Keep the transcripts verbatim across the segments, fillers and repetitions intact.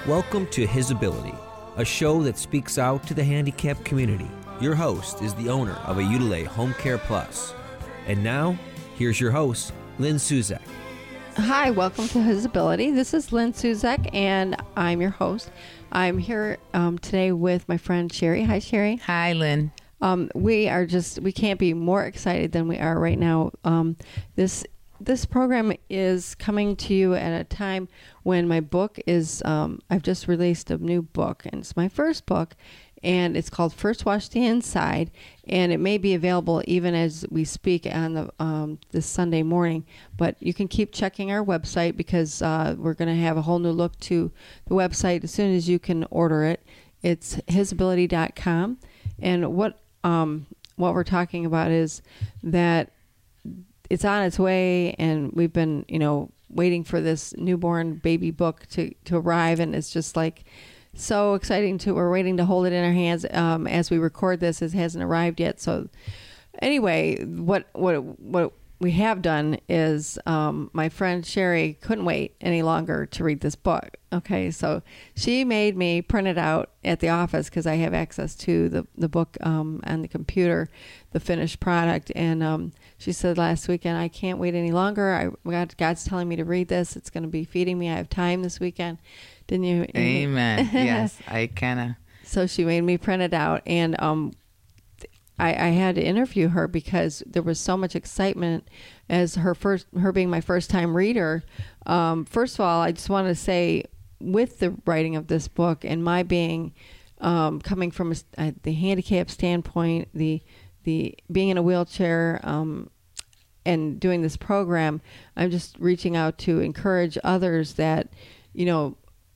Welcome to His Ability, a show that speaks out to the handicapped community. Your host is the owner of a Udele Home Care Plus. And now, here's your host, Lynn Suzak. Hi, welcome to His Ability. This is Lynn Suzak, and I'm your host. I'm here um, today with my friend Sherry. Hi, Sherry. Hi, Lynn. Um, we are just, we can't be more excited than we are right now. Um, this This program is coming to you at a time when my book is, um, I've just released a new book, and it's my first book, and it's called First Wash the Inside, and it may be available even as we speak on the um, this Sunday morning, but you can keep checking our website because uh, we're going to have a whole new look to the website as soon as you can order it. It's his ability dot com, and what um, what we're talking about is that it's on its way, and we've been, you know, waiting for this newborn baby book to, to arrive, and it's just like so exciting to, we're waiting to hold it in our hands um, as we record this. It hasn't arrived yet. So anyway, what, what, what we have done is um, my friend Sherry couldn't wait any longer to read this book. Okay. So she made me print it out at the office because I have access to the, the book um, on the computer, the finished product. And um, she said last weekend, I can't wait any longer. I God, God's telling me to read this. It's going to be feeding me. I have time this weekend. Didn't you? Amen. Yes, I kind of. So she made me print it out, and um, I, I had to interview her because there was so much excitement as her first, her being my first time reader. Um, first of all, I just want to say, with the writing of this book and my being um, coming from a, uh, the handicap standpoint, the the being in a wheelchair um, and doing this program, I'm just reaching out to encourage others that, you know,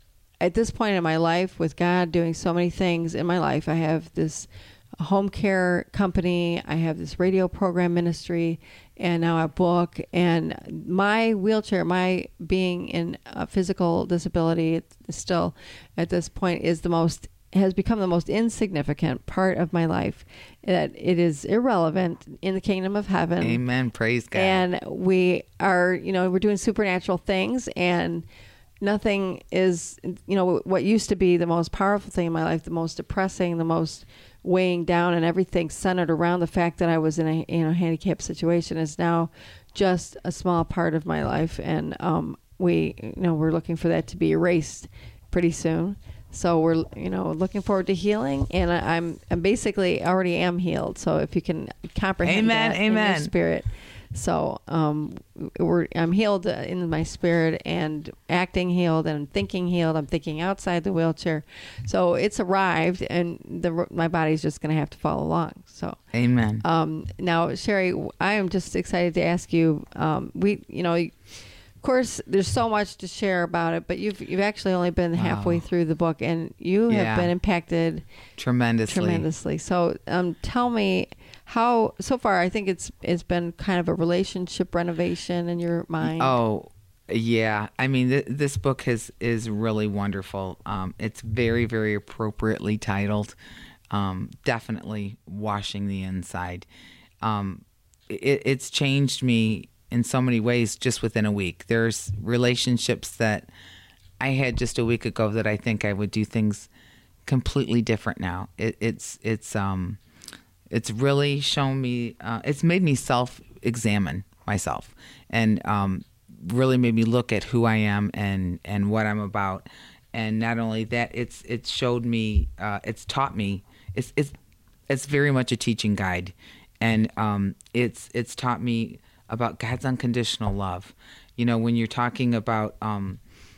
at this point in my life, with God doing so many things in my life, I have this home care company, I have this radio program ministry, and now a book. And my wheelchair, my being in a physical disability, it's still at this point is the most, has become the most insignificant part of my life. That it is irrelevant in the kingdom of heaven. Amen. Praise God. And we are, you know, we're doing supernatural things, and nothing is, you know, what used to be the most powerful thing in my life, the most depressing, the most weighing down, and everything centered around the fact that I was in a, you know, handicapped situation is now just a small part of my life. And um, we, you know, we're looking for that to be erased pretty soon. So we're, you know, looking forward to healing, and I, I'm, I'm basically already am healed. So if you can comprehend amen, that amen. in your spirit. So um, we're, I'm healed in my spirit, and acting healed, and thinking healed. I'm thinking outside the wheelchair. So it's arrived, and the my body's just going to have to follow along. So amen. Um, now, Sherry, I am just excited to ask you. Um, we, you know, of course, there's so much to share about it, but you've you've actually only been halfway wow. through the book, and you yeah. have been impacted tremendously. Tremendously. So, um, tell me. How, so far, I think it's it's been kind of a relationship renovation in your mind. Oh, yeah. I mean, th- this book is, is really wonderful. Um, it's very, very appropriately titled. Um, definitely Washing the Inside. Um, it, it's changed me in so many ways just within a week. There's relationships that I had just a week ago that I think I would do things completely different now. It, it's, it's, um, It's really shown me, uh, it's made me self-examine myself, and um, really made me look at who I am and, and what I'm about. And not only that, it's it's showed me, uh, it's taught me, it's it's it's very much a teaching guide, and um, it's it's taught me about God's unconditional love. You know, when you're talking about um,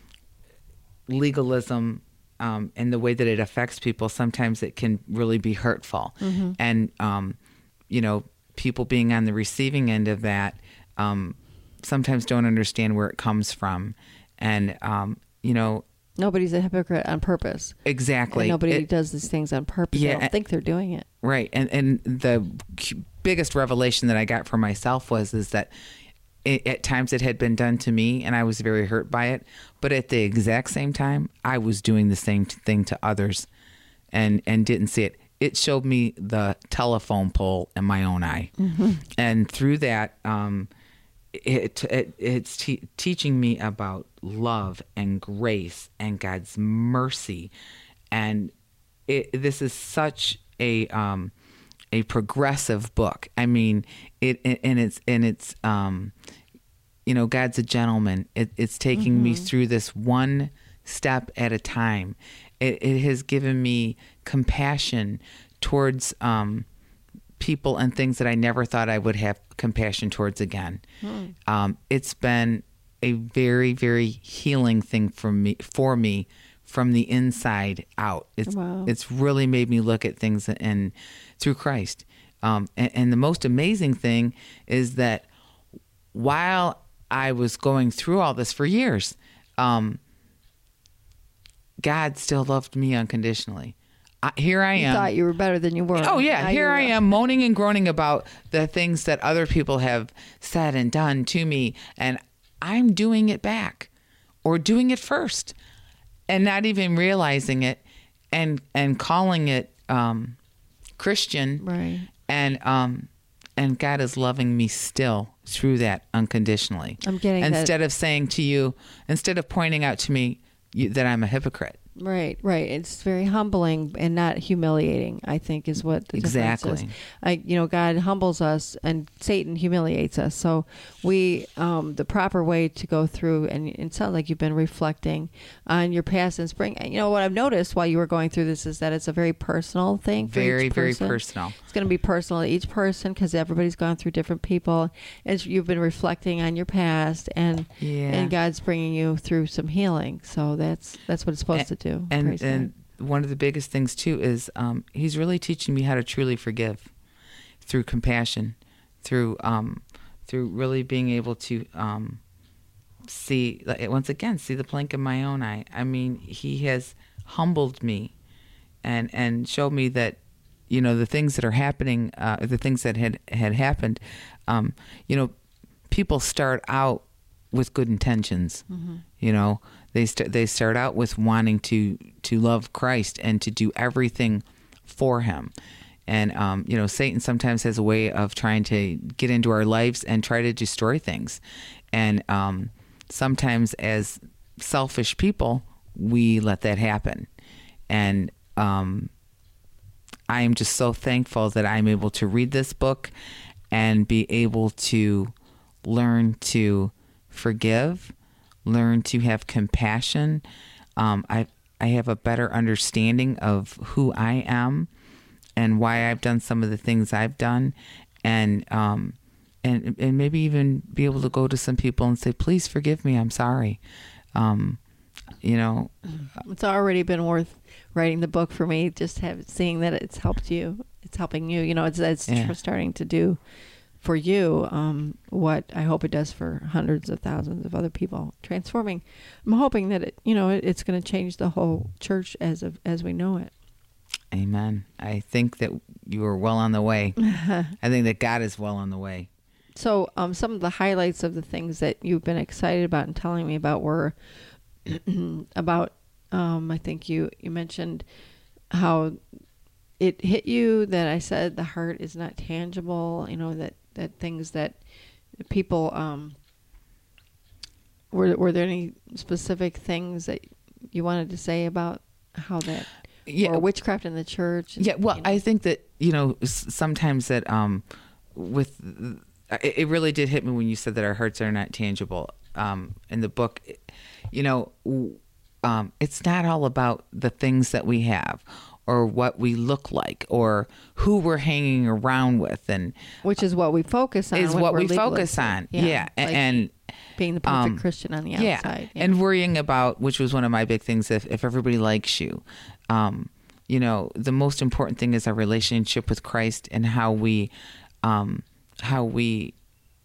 legalism. Um, and the way that it affects people, sometimes it can really be hurtful. Mm-hmm. And, um, you know, people being on the receiving end of that um, sometimes don't understand where it comes from. And, um, you know... Nobody's a hypocrite on purpose. Exactly. And nobody it, does these things on purpose. Yeah, they don't think they're doing it. Right. And, and the biggest revelation that I got for myself was is that It, at times it had been done to me, and I was very hurt by it. But at the exact same time, I was doing the same thing to others, and, and didn't see it. It showed me the telephone pole in my own eye. Mm-hmm. And through that, um, it, it it's te- teaching me about love and grace and God's mercy, and it, this is such a um, a progressive book. I mean, it and it's and it's um, you know, God's a gentleman. It, it's taking mm-hmm. me through this one step at a time. It, it has given me compassion towards um, people and things that I never thought I would have compassion towards again. Hmm. Um, it's been a very, very healing thing for me, for me from the inside out. It's wow. it's really made me look at things and through Christ. Um, and, and the most amazing thing is that while I was going through all this for years, um, God still loved me unconditionally. I, here I am. You thought you were better than you were. Oh, yeah. Now Here I you're- am moaning and groaning about the things that other people have said and done to me. And I'm doing it back or doing it first and not even realizing it and and calling it um, Christian. Right. And um, and God is loving me still through that unconditionally. I'm getting that. Instead of saying to you, instead of pointing out to me you, that I'm a hypocrite. Right, right. It's very humbling and not humiliating, I think, is what the Exactly. difference is. I, you know, God humbles us and Satan humiliates us. So we, um, the proper way to go through, and it sounds like you've been reflecting on your past and spring. You know, what I've noticed while you were going through this is that it's a very personal thing for Very, each very person. personal. It's going to be personal to each person because everybody's gone through different people. As you've been reflecting on your past, and Yeah. and God's bringing you through some healing. So that's that's what it's supposed and, to do. And Praise and God. one of the biggest things too is um, he's really teaching me how to truly forgive through compassion, through um, through really being able to um, see, like, once again, see the plank in my own eye. I mean, he has humbled me and and showed me that, you know, the things that are happening, uh, the things that had had happened, um, you know, people start out with good intentions. Mm-hmm. You know, they st- they start out with wanting to to love Christ and to do everything for him. And, um, you know, Satan sometimes has a way of trying to get into our lives and try to destroy things. And um, sometimes as selfish people, we let that happen. And um, I am just so thankful that I'm able to read this book and be able to learn to forgive, learn to have compassion. Um, I I have a better understanding of who I am and why I've done some of the things I've done, and um, and and maybe even be able to go to some people and say, please forgive me, I'm sorry. Um, you know, it's already been worth writing the book for me. Just have seeing that it's helped you, it's helping you. You know, it's it's Yeah. starting to do for you um, what I hope it does for hundreds of thousands of other people. Transforming. I'm hoping that it, you know, it, it's going to change the whole church as of as we know it. Amen. I think that you are well on the way. I think that God is well on the way. So um, some of the highlights of the things that you've been excited about and telling me about were about, um, I think you, you mentioned how it hit you that I said the heart is not tangible, you know, that, that things that people, um, were, were there any specific things that you wanted to say about how that, Yeah. or witchcraft in the church? Yeah, well, you know? I think that, you know, s- sometimes that um, with, it, it really did hit me when you said that our hearts are not tangible. Um, in the book, you know, w- um, it's not all about the things that we have or what we look like or who we're hanging around with. And which is what we focus on. is when what we're we focus legalistic. on. Yeah. like And being the perfect um, Christian on the yeah. outside. Yeah. And worrying about, which was one of my big things, if, if everybody likes you. Um, you know, the most important thing is our relationship with Christ and how we, um, how we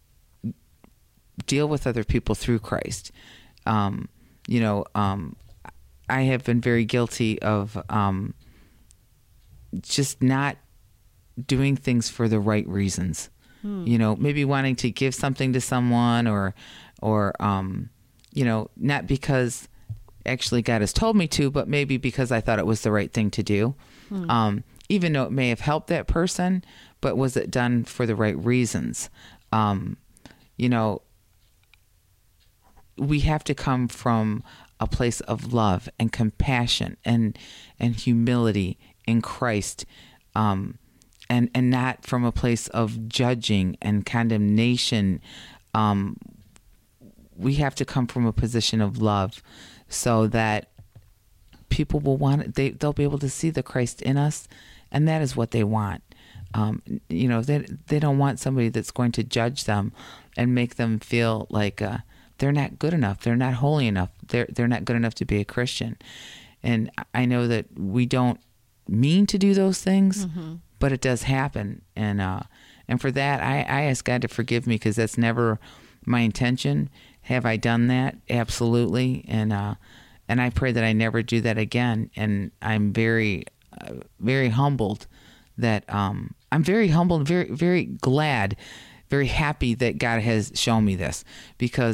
deal with other people through Christ. Um, you know, um, I have been very guilty of um, just not doing things for the right reasons. Hmm. You know, maybe wanting to give something to someone, or, or um, you know, not because actually God has told me to, but maybe because I thought it was the right thing to do. Hmm. Um, even though it may have helped that person, but was it done for the right reasons? Um, you know, we have to come from a place of love and compassion and and humility in Christ, um, and and not from a place of judging and condemnation. Um, we have to come from a position of love, so that people will want they they'll be able to see the Christ in us, and that is what they want. Um, you know, they they don't want somebody that's going to judge them and make them feel like uh, they're not good enough, they're not holy enough, they're they're not good enough to be a Christian. And I know that we don't mean to do those things, mm-hmm. but it does happen. And uh, and for that, I, I ask God to forgive me, because that's never my intention. Have I done that? Absolutely. And uh, and I pray that I never do that again. And I'm very, uh, very humbled that um, I'm very humbled, very, very glad, very happy that God has shown me this, because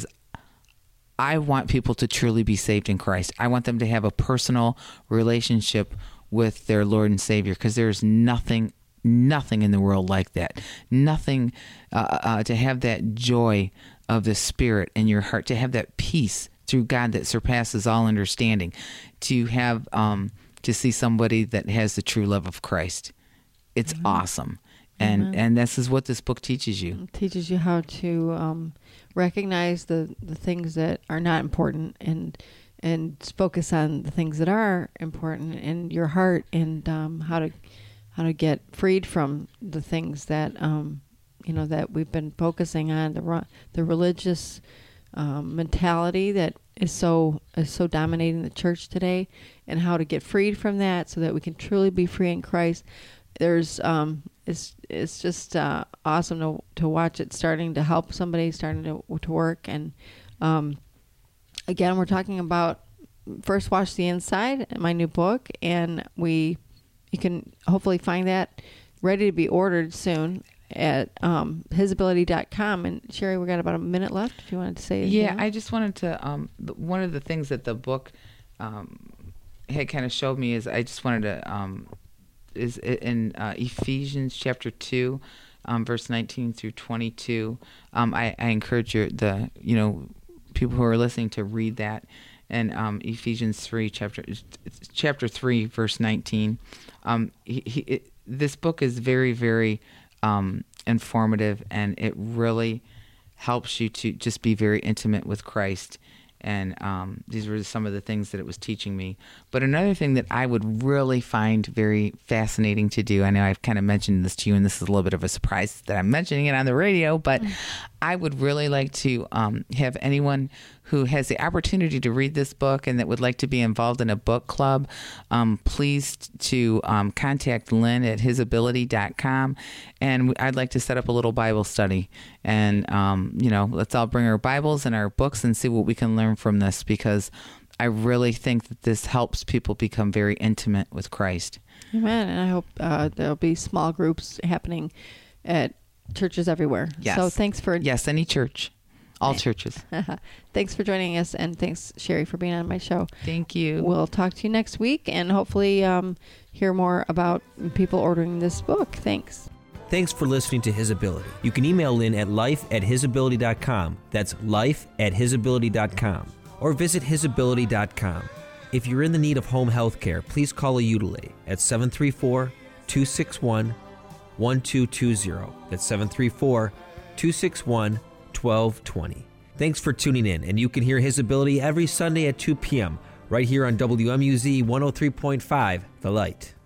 I want people to truly be saved in Christ. I want them to have a personal relationship with their Lord and Savior, because there's nothing, nothing in the world like that. Nothing uh, uh, to have that joy of the Spirit in your heart, to have that peace through God that surpasses all understanding, to have um, to see somebody that has the true love of Christ. It's mm-hmm. awesome. And mm-hmm. and this is what this book teaches you. It teaches you how to um, recognize the, the things that are not important, and and focus on the things that are important in your heart, and um, how to how to get freed from the things that um, you know that we've been focusing on, the the religious um, mentality that is so is so dominating the church today, and how to get freed from that so that we can truly be free in Christ. There's um, it's it's just uh, awesome to to watch it starting to help somebody, starting to to work. And um, again, we're talking about First Wash the Inside, my new book, and we you can hopefully find that ready to be ordered soon at um, his ability dot com. And Sherry, we got about a minute left. If you wanted to say anything yeah, else? I just wanted to. Um, one of the things that the book um, had kind of showed me is I just wanted to. Um, is in uh, Ephesians chapter two, um, verse nineteen through twenty-two. Um, I, I encourage your, the, you know, people who are listening to read that. And um, Ephesians three, chapter chapter three, verse nineteen. Um, he, he, it, this book is very, very um, informative, and it really helps you to just be very intimate with Christ. And um, these were some of the things that it was teaching me. But another thing that I would really find very fascinating to do, I know I've kind of mentioned this to you, and this is a little bit of a surprise that I'm mentioning it on the radio, but mm. I would really like to um, have anyone who has the opportunity to read this book and that would like to be involved in a book club, um, please to um, contact Lynn at his ability dot com. And I'd like to set up a little Bible study. And, um, you know, let's all bring our Bibles and our books and see what we can learn from this, because I really think that this helps people become very intimate with Christ. Amen. And I hope uh, there'll be small groups happening at churches everywhere. Yes. So thanks for... Yes, any church. All churches. Thanks for joining us, and thanks, Sherry, for being on my show. Thank you. We'll talk to you next week, and hopefully um, hear more about people ordering this book. Thanks. Thanks for listening to His Ability. You can email Lynn at life at his ability dot com. That's life at his ability dot com. Or visit his ability dot com. If you're in the need of home health care, please call a Udalay at seven three four, two six one, one two two zero. That's seven three four, two six one, twelve twenty. Thanks for tuning in, and you can hear His Ability every Sunday at two p.m. right here on W M U Z one oh three point five, The Light.